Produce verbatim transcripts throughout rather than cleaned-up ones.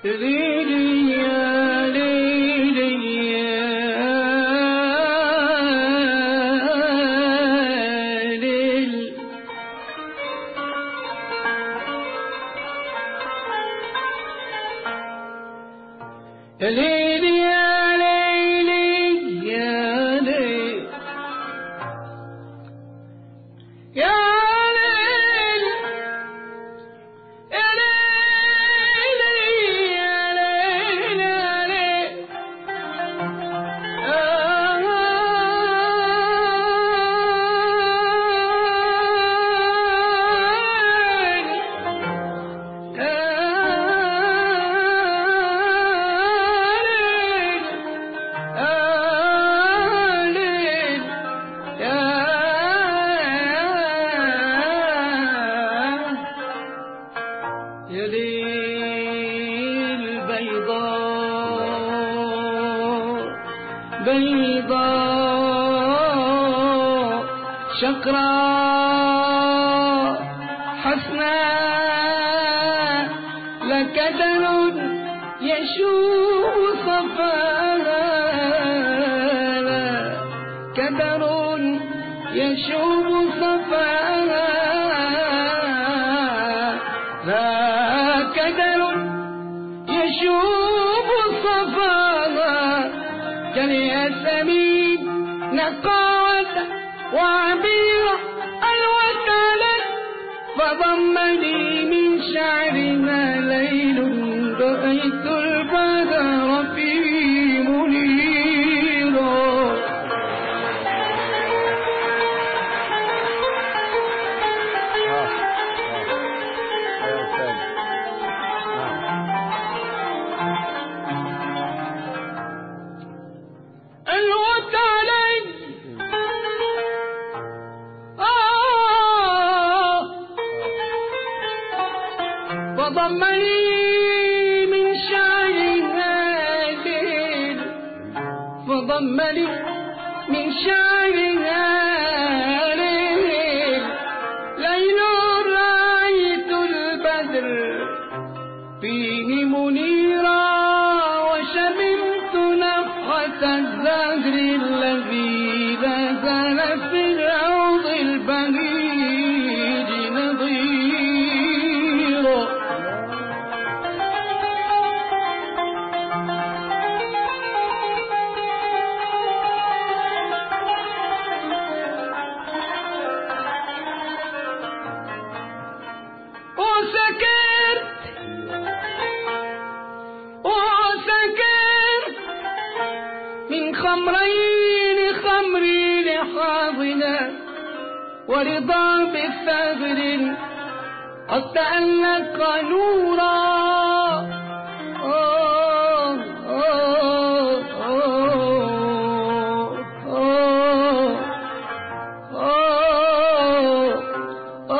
ليلي يا ليلي يا ليل يا ليلي يا ليلي يا ليل يا يا ليل بيضاء بيضاء شقراء حسناء لك دل يشوب صفاها كدر يشوب صفاها كدر يشوب صفاها كالياسمين نقاوة وعبيرة الوكالة فضمني من شعرها ليل رأيت البدر فيه منيرا فضمني من شعرها ليل فضمني من شعرها ليل ليل رأيت البدر فيه منيرا وشممت نفحة الزهر الذي لا زال في الروض البهيج نظيرا وسكرت وسكرت من خمرين خمري لحاضنا ورضا بالثغر قد تألق نورا آه آه آه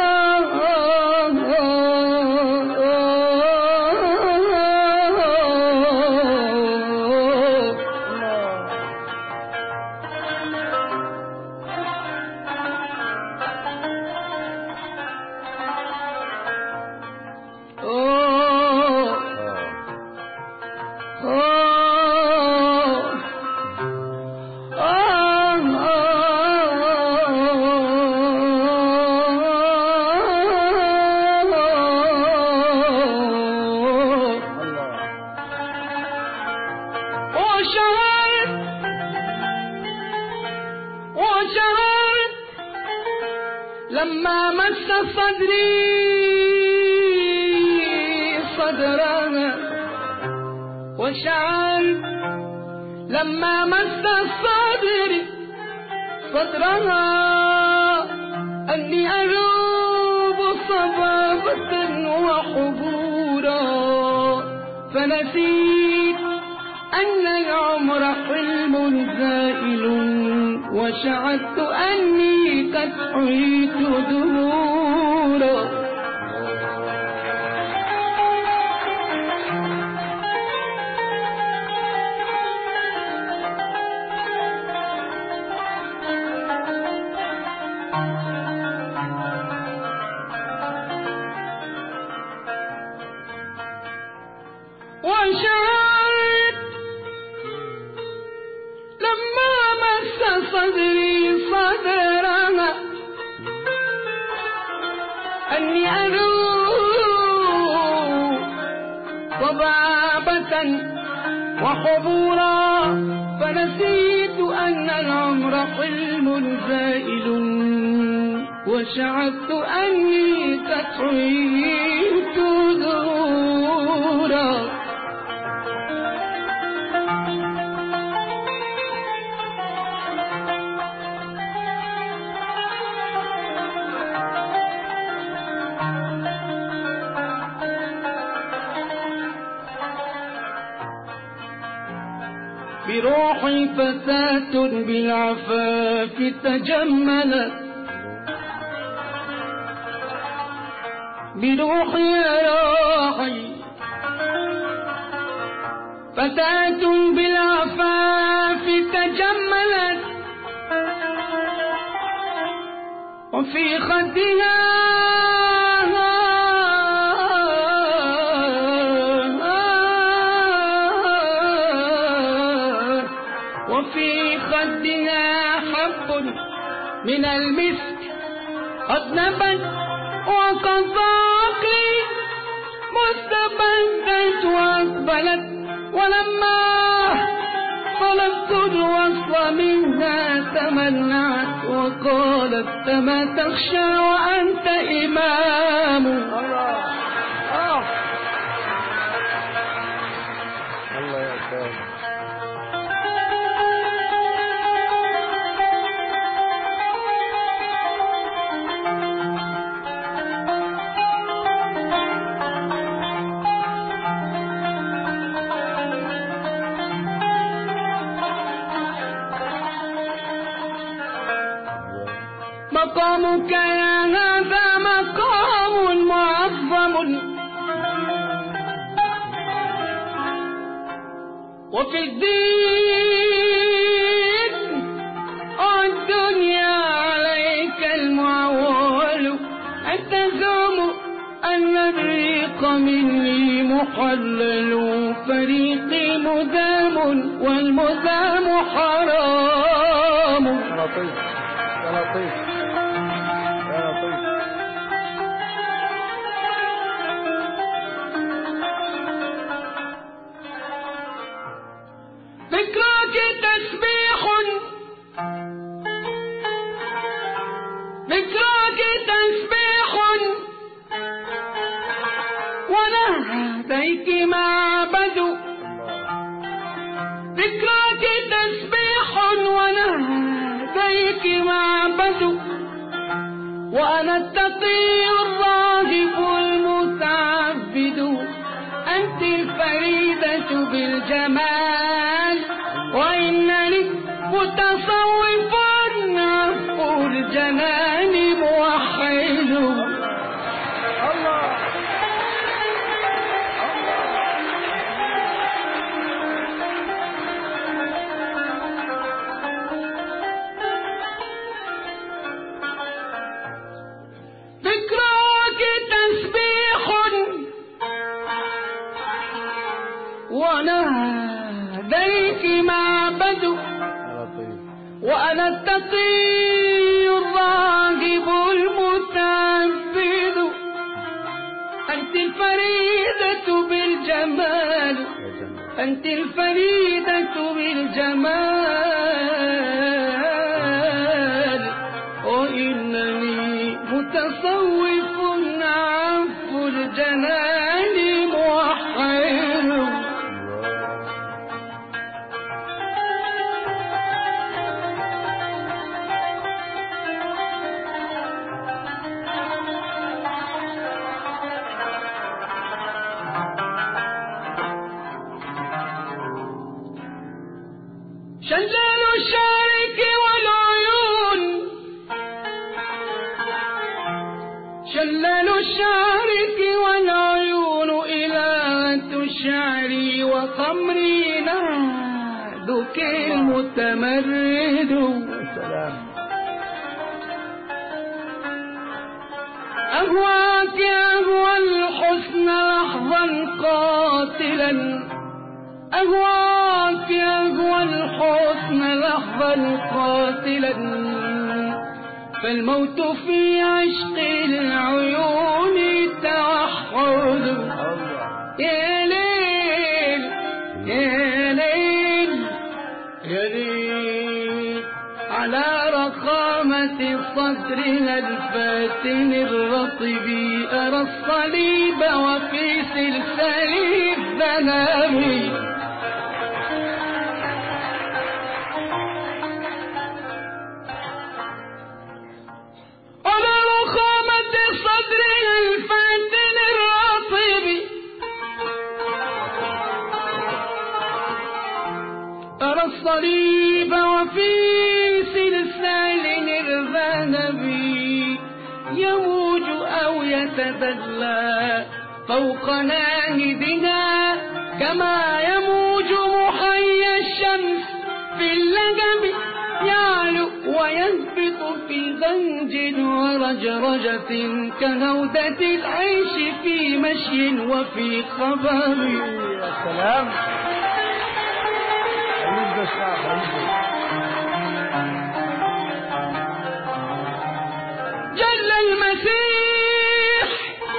وشعرت لما مس صدري صدرها وشعرت لما مس صدري صدرها أني أذوب صبابة وحبورا فنسيت أن العمر حلم زائل وشعرت أني قد حييت دهورا أني أذوق صبابة وحبورا، فنسيت أن العمر حلم زائل، وشعرت أني قد حييت دورا. بروحي فتاة بالعفاف تجملت، بروحي يا روحي فتاة بالعفاف تجملت، وفي خدها وفي خدها حب من المسك قد نبت، وقد ضاقي مستبدت وأقبلت، ولما طلبت الوصل منها تمنعت وقالت ما تخشى وأنت إمام. الله آه. الله يا سلام. مقامك يا هذا مقام معظم، وفي الدين والدنيا عليك المعول، أن تزوم أن الريق مني محلل، فريقي مدام والمدام حرام. يا لطيف يا لطيف يا لطيف. ذكراك تسبيح، ذكراك تسبيح، ونهديك معبد، ذكراك تسبيح ونهديك معبد، وأنا التقي الراغب المتعبد، أنت الفريدة بالجمال، وإنني متصوف عفو الجنان موحد. الله ذكراك تسبيح ونهديك معبد، وأنا التقي الراغب المتعبد، أنت الفريدة بالجمال، أنت الفريدة بالجمال، وإنني متصوف عفو الجنان موحد. شلال الشارك والعيون، شلال الشارك والعيون إلهة الشعر وخمري نادك المتمرد. سلام. أهواك أهوى الحسن لحظا قاتلا، أهواك أهوى الحسن لحظا قاتلا، فالموت في عشق العيون توحد. يا ليل يا ليل يا ليل على رخامة صدرها الفاتن الرطب أرى الصليب وفي سلسال الذهب. على رخامة صدرها الفاتن الرطب أرى الصليب وفي سلسال الذهب يموج أو يتدلى فوق ناهدنا كما يموج محيا الشمس في اللجب يعلو ويهبط في غنج ورجرجة كنودة العيش في مشي وفي خبر. يا سلام عيد الشعب عيد. جل المسيح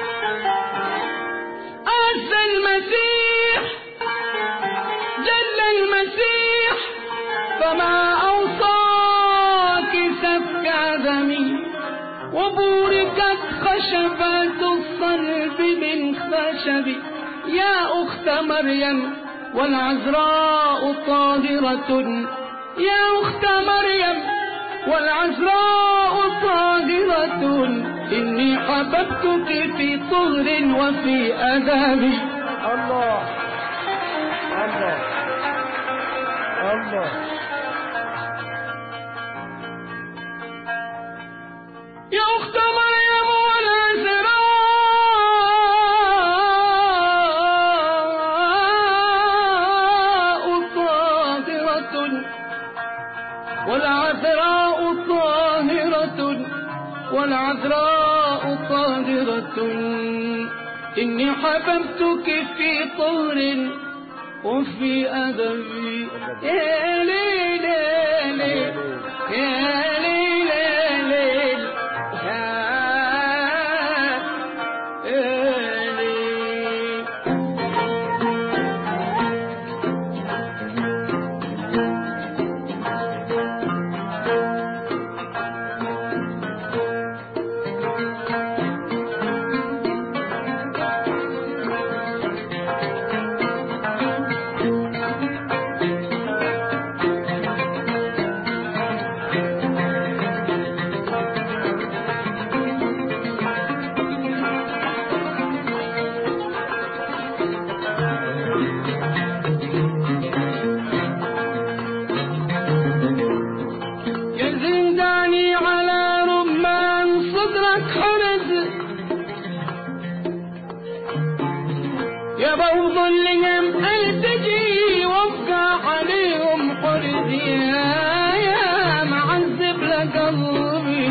عز المسيح جل المسيح فما أوصاك سفك دمي وبوركت خشبات الصلب من خشب. يا أخت مريم والعذراء طاهرة يا أخت مريم والعذراء طاهرة إني حببتك في طهر وفي أدب. الله الله الله. يا أخت مريم والعذراء طاهرة والعذراء طاهرة والعذراء طاهرة إني حببتك في طهر وفي أدب. يا ليل يا ليل يا ليل يا ليل يا ليل. يا بوض لهم التجي وابقى عليهم حرز يا معذب لقلبي.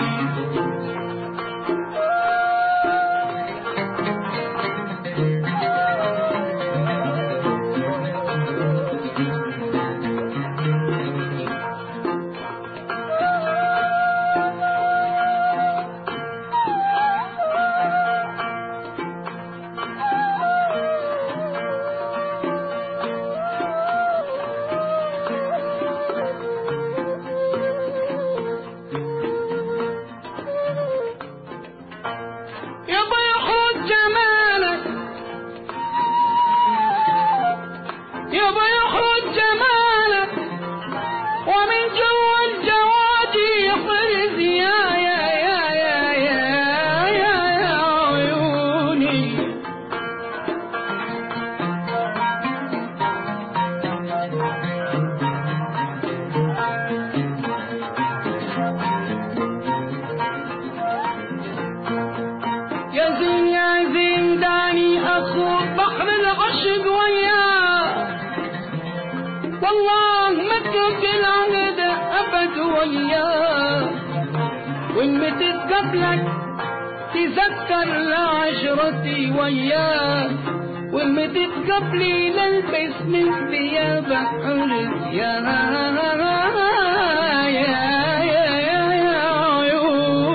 والله ما تبقى العهد أبد وياه وإن متت قبلك تذكر لعشرتي وياه وإن متت قبلي نلبس من ثيابك حرز يا يا يا يا عيون.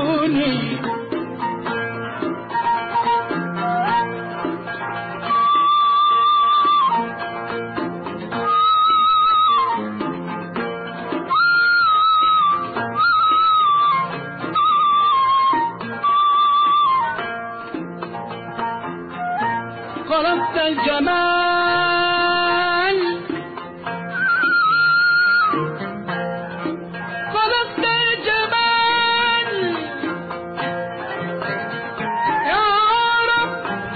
الجمال خلقت الجمال يا رب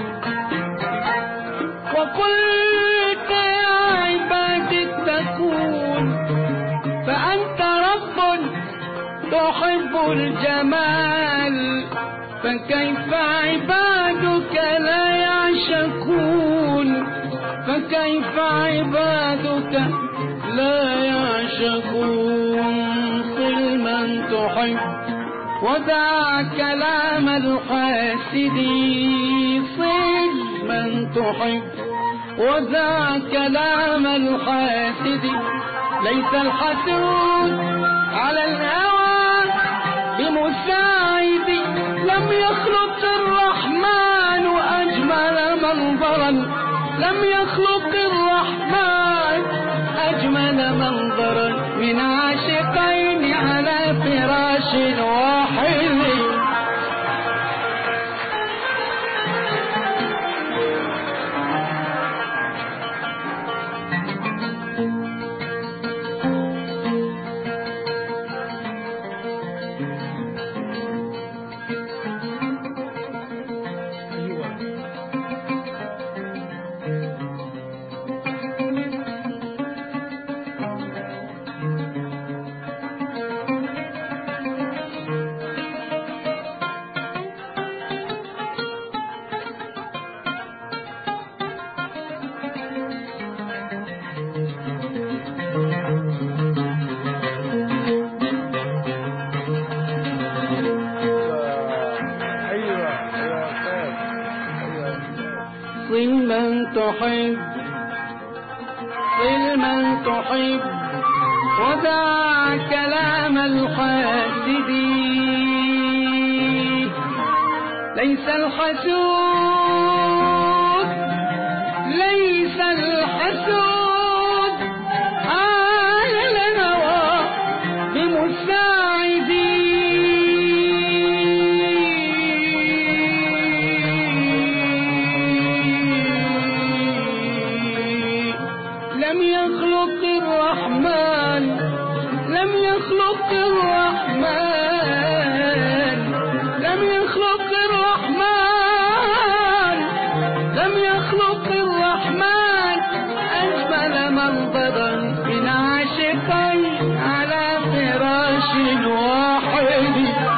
وقلت يا عبادي اتقون فأنت رب تحب الجمال فكيف عبادك لا يعشقون فكيف عبادك لا يعشقون صل من تحب ودع كلام الحاسدين صل من تحب ودع كلام الحاسدين ليس الحسود على الهوى بمساعد لم يخلق الرحمن أجمل منظرا لم يخلق الرحمن أجمل منظرا من عاشقين على فراش واحد صل من تحب صل من تحب ودع كلام الحاسدين ليس الحسود ليس الحسود على الهوى بمساعدين لم يخلق الرحمن لم يخلق الرحمن لم يخلق الرحمن لم يخلق الرحمن أجمل منظرا من عاشقين على فراش واحد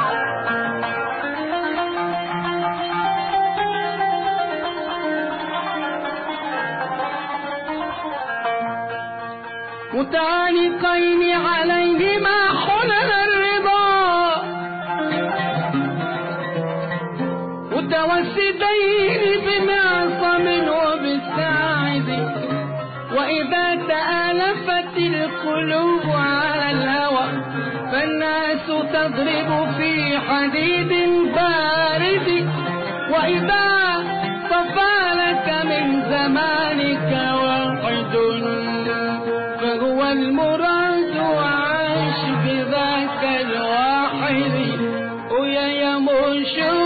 متعانقين عليهما حلل الرضا متوسدين بمعصم وبالساعد وإذا تآلفت القلوب على الهوى فالناس تضرب في حديد بارد وإذا صفى لك من زمانك واحد فهو المراد وعاش بذاك الواحد ويمش